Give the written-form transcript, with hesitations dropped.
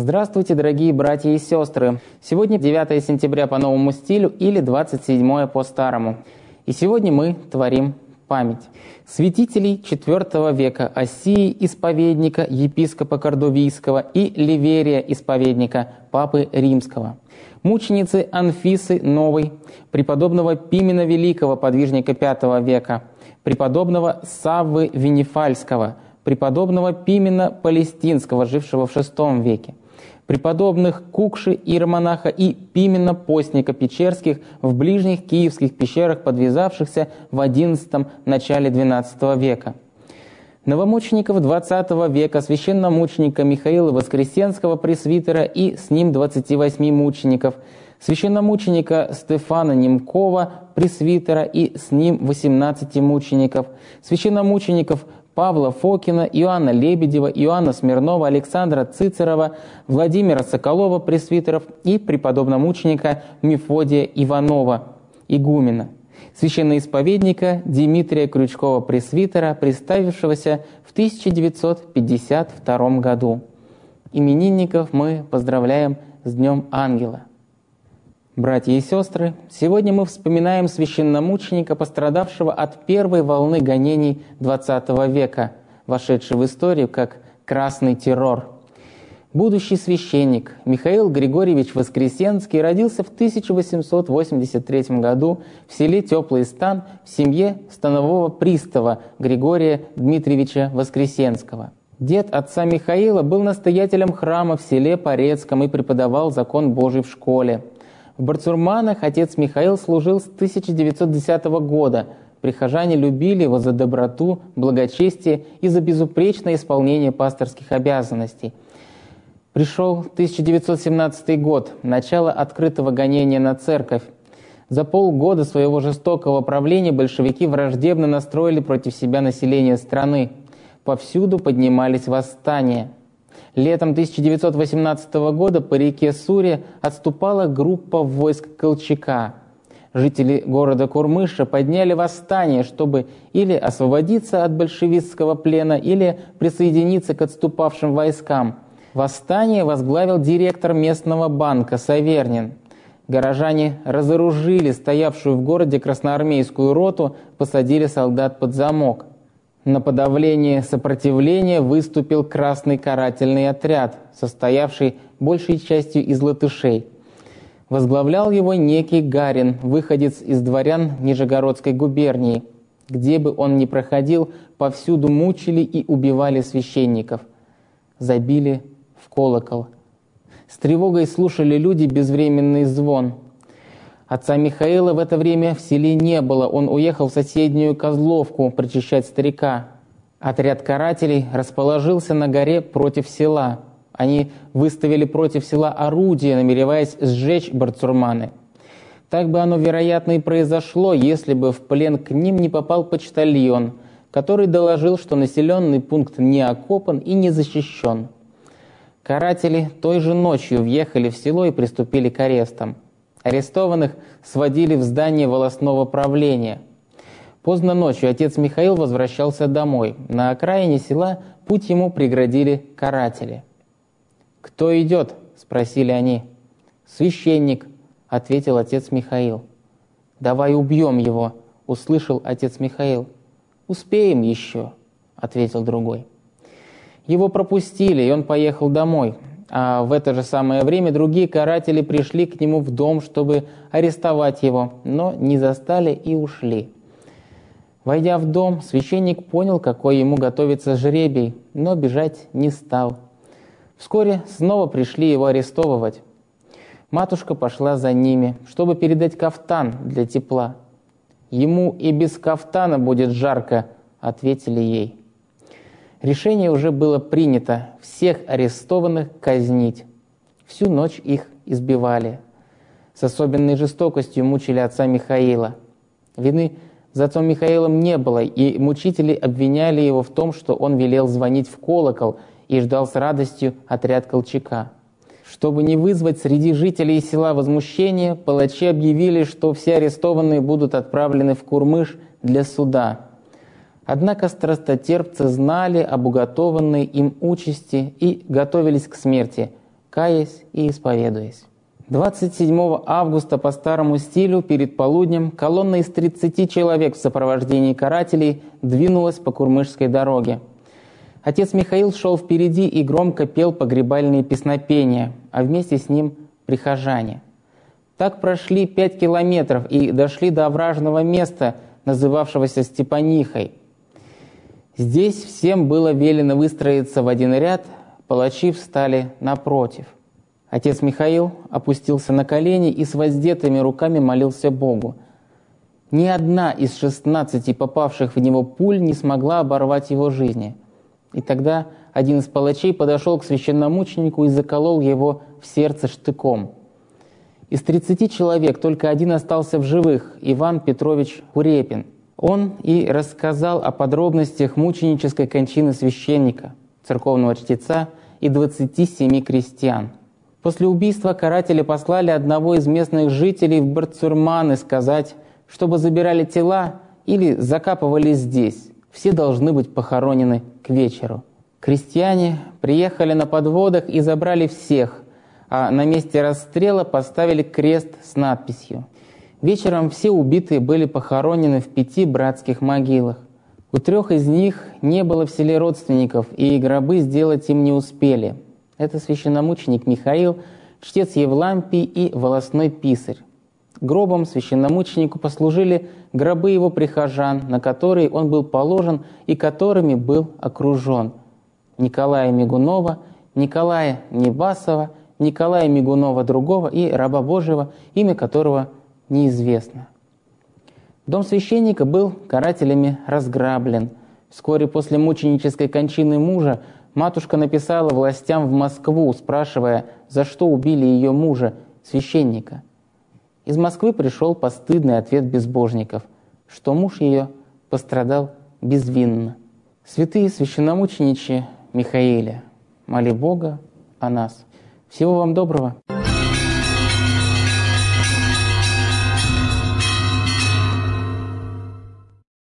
Здравствуйте, дорогие братья и сестры! Сегодня 9 сентября по новому стилю или 27 по старому. И сегодня мы творим память святителей IV века Осии, исповедника, епископа Кордовийского, и Ливерия, исповедника, папы Римского, мученицы Анфисы Новой, преподобного Пимена Великого, подвижника V века, преподобного Саввы Винефальского, преподобного Пимена Палестинского, жившего в VI веке, преподобных Кукши иеромонаха и Пимена Постника Печерских в ближних киевских пещерах, подвязавшихся в XI – начале XII века, новомучеников XX века, священномученика Михаила Воскресенского, пресвитера, и с ним 28 мучеников, священномученика Стефана Немкова, пресвитера, и с ним 18 мучеников, священномучеников Павла Фокина, Иоанна Лебедева, Иоанна Смирнова, Александра Цицерова, Владимира Соколова, пресвитеров, и преподобномученика Мефодия Иванова, игумена, священноисповедника Дмитрия Крючкова, пресвитера, представившегося в 1952 году. Именинников мы поздравляем с Днем Ангела. Братья и сестры, сегодня мы вспоминаем священномученика, пострадавшего от первой волны гонений XX века, вошедшей в историю как «Красный террор». Будущий священник Михаил Григорьевич Воскресенский родился в 1883 году в селе Теплый Стан в семье станового пристава Григория Дмитриевича Воскресенского. Дед отца Михаила был настоятелем храма в селе Порецком и преподавал закон Божий в школе. В Барцурманах отец Михаил служил с 1910 года. Прихожане любили его за доброту, благочестие и за безупречное исполнение пасторских обязанностей. Пришел 1917 год, начало открытого гонения на церковь. За полгода своего жестокого правления большевики враждебно настроили против себя население страны. Повсюду поднимались восстания. Летом 1918 года по реке Суре отступала группа войск Колчака. Жители города Курмыша подняли восстание, чтобы или освободиться от большевистского плена, или присоединиться к отступавшим войскам. Восстание возглавил директор местного банка Савернин. Горожане разоружили стоявшую в городе красноармейскую роту, посадили солдат под замок. На подавление сопротивления выступил Красный карательный отряд, состоявший большей частью из латышей. Возглавлял его некий Гарин, выходец из дворян Нижегородской губернии. Где бы он ни проходил, повсюду мучили и убивали священников. Забили в колокол. С тревогой слушали люди безвременный звон. Отца Михаила в это время в селе не было, он уехал в соседнюю Козловку причащать старика. Отряд карателей расположился на горе против села. Они выставили против села орудия, намереваясь сжечь Барцурманы. Так бы оно, вероятно, и произошло, если бы в плен к ним не попал почтальон, который доложил, что населенный пункт не окопан и не защищен. Каратели той же ночью въехали в село и приступили к арестам. Арестованных сводили в здание волостного правления. Поздно ночью отец Михаил возвращался домой. На окраине села путь ему преградили каратели. «Кто идет?» – спросили они. «Священник», – ответил отец Михаил. «Давай убьем его», – услышал отец Михаил. «Успеем еще», – ответил другой. Его пропустили, и он поехал домой. А в это же самое время другие каратели пришли к нему в дом, чтобы арестовать его, но не застали и ушли. Войдя в дом, священник понял, какой ему готовится жребий, но бежать не стал. Вскоре снова пришли его арестовывать. Матушка пошла за ними, чтобы передать кафтан для тепла. «Ему и без кафтана будет жарко», — ответили ей. Решение уже было принято – всех арестованных казнить. Всю ночь их избивали. С особенной жестокостью мучили отца Михаила. Вины за отцом Михаилом не было, и мучители обвиняли его в том, что он велел звонить в колокол и ждал с радостью отряд Колчака. Чтобы не вызвать среди жителей села возмущения, палачи объявили, что все арестованные будут отправлены в Курмыш для суда. Однако страстотерпцы знали об уготованной им участи и готовились к смерти. каясь и исповедуясь. 27 августа по старому стилю перед полуднем колонна из 30 человек в сопровождении карателей двинулась по Курмышской дороге. Отец Михаил шел впереди и громко пел погребальные песнопения, а вместе с ним прихожане. Так прошли 5 километров и дошли до овражного места, называвшегося Степанихой. Здесь всем было велено выстроиться в один ряд, палачи встали напротив. Отец Михаил опустился на колени и с воздетыми руками молился Богу. Ни одна из 16 попавших в него пуль не смогла оборвать его жизни. И тогда один из палачей подошел к священномученику и заколол его в сердце штыком. Из 30 человек только один остался в живых – Иван Петрович Курепин. Он и рассказал о подробностях мученической кончины священника, церковного чтеца и 27 крестьян. После убийства каратели послали одного из местных жителей в Барцурманы сказать, чтобы забирали тела или закапывали здесь. Все должны быть похоронены к вечеру. Крестьяне приехали на подводах и забрали всех, а на месте расстрела поставили крест с надписью. Вечером все убитые были похоронены в 5 братских могилах. У 3 из них не было в селе родственников, и гробы сделать им не успели. Это священномученик Михаил, чтец Евлампий и волостной писарь. Гробом священномученику послужили гробы его прихожан, на которые он был положен и которыми был окружен. Николая Мигунова, Николая Небасова, Николая Мигунова другого и раба Божьего, имя которого неизвестно. Дом священника был карателями разграблен. Вскоре после мученической кончины мужа матушка написала властям в Москву, спрашивая, за что убили ее мужа, священника. Из Москвы пришел постыдный ответ безбожников, что муж ее пострадал безвинно. Святые священномученичи Михаиле, моли Бога о нас. Всего вам доброго.